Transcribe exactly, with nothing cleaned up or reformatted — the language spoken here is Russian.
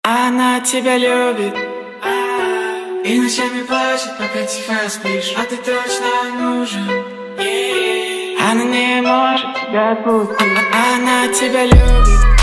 Она тебя любит и ночами плачет, пока тихо спишь. А ты точно нужен. Она не может тебя отпустить. Она тебя любит.